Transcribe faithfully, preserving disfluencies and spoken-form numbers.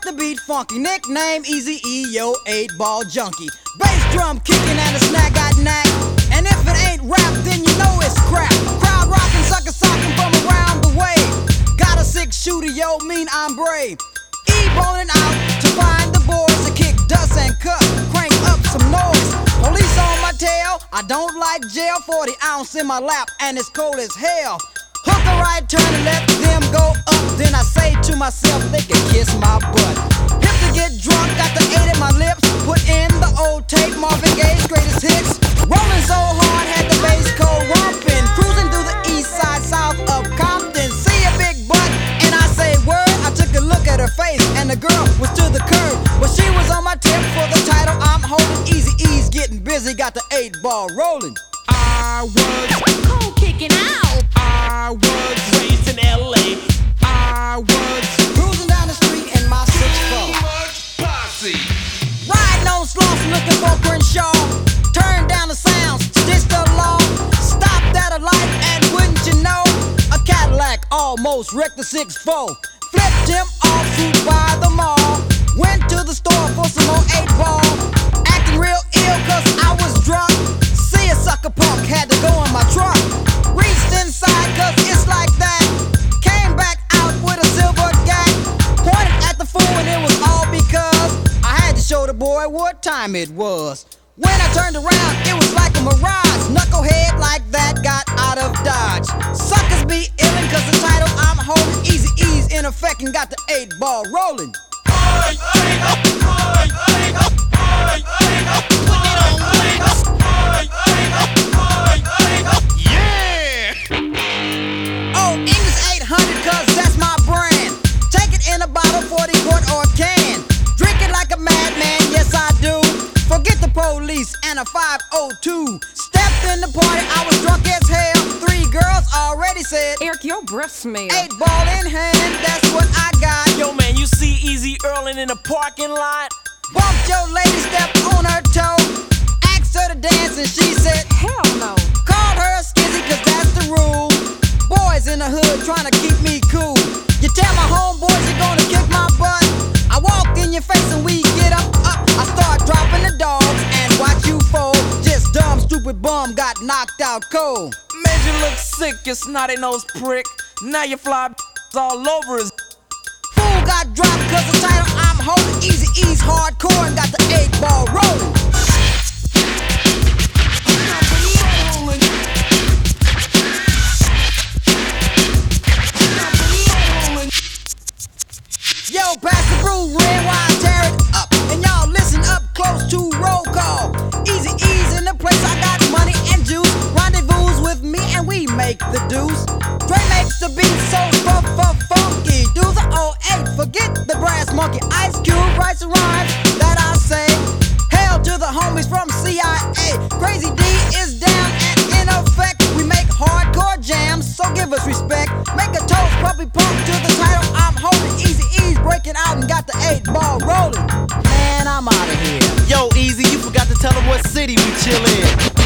the beat funky, nickname Eazy-E, yo, eight ball junkie. Bass drum kicking and a snag got knack. And if it ain't rap, then you know it's crap. Crowd rocking, sucker socking from around the way. Got a six shooter, yo, mean I'm brave. E-boning out to find the boys to kick dust and cut, crank up some noise. Police on my tail, I don't like jail. Forty ounce in my lap and it's cold as hell. Hook a right turn and let them go up. Then I say to myself, they can kiss my butt. Hip to get drunk, got the eight in my lips. Put in the old tape, Marvin Gaye's greatest hits. Rolling so hard, had the bass cold rumping. Cruising through the east side, south of Compton. See a big butt, and I say word. I took a look at her face, and the girl was to the curb. But she was on my tip for the title I'm holding. Eazy-E's getting busy, got the eight ball rolling. I was cold kicking out. I was raised in L A. I was cruising down the street in my six four. Posse. Riding on Slauson looking for Crenshaw. Turned down the sounds, stitched the law. Stopped at a light and wouldn't you know, a Cadillac almost wrecked the six four. Flipped him off through by the mall. Went to the store for some more eight ball. Acting real ill cause I was drunk. See a sucker punk, had to go in my truck. Reached inside cause it's like that. Came back out with a silver gag. Pointed at the fool and it was all because I had to show the boy what time it was. When I turned around, it was like a mirage. Knucklehead like that got out of Dodge. Suckers be illin' cause the title I'm holding. Eazy-E's in effect and got the eight ball rolling. Oh, English eight hundred cause that's my brand. Take it in a bottle, forty quart or can. Drink it like a madman, yes I do. Forget the police and a five oh two. Stepped in the party, I was drunk as hell. Three girls already said, Eric, your breath smell. eight ball in hand, that's what I got. Yo man, you see Eazy Earlin' in the parking lot? Bumped your lady, stepped on her toe. Asked her to dance and she said, Hell no. called her a skizzy cause that's the rule. Boys in the hood trying to keep me cool. You tell my homeboys you're gonna kick my butt. I walk in your face and we get up, up. I start dropping the dogs and watch you fold. Just dumb, stupid bum got knocked out cold. Made you look sick, you snotty nose prick. Now you fly all over his. Fool got dropped cause the title I'm holding. Eazy-E's hardcore and got the eight ball rolling. Yo, pass the brew, red wine, tear it up. And y'all listen up close to roll call. Eazy-E's in the place, I got money and juice. Rendezvous with me and we make the deuce. Dre makes the beat so fu-fu-funky. Do the oh eight, forget the brass monkey. Ice Cube writes the rhymes that I say. Hail to the homies from C I A. Crazy D is down and in effect. We make hardcore jams, so give us respect. Make a toast, puppy pump to the title I'm holding. Eazy-E's breaking out and got the eight ball rolling. Man, I'm out of here. Yo, Eazy, you forgot to tell them what city we chill in.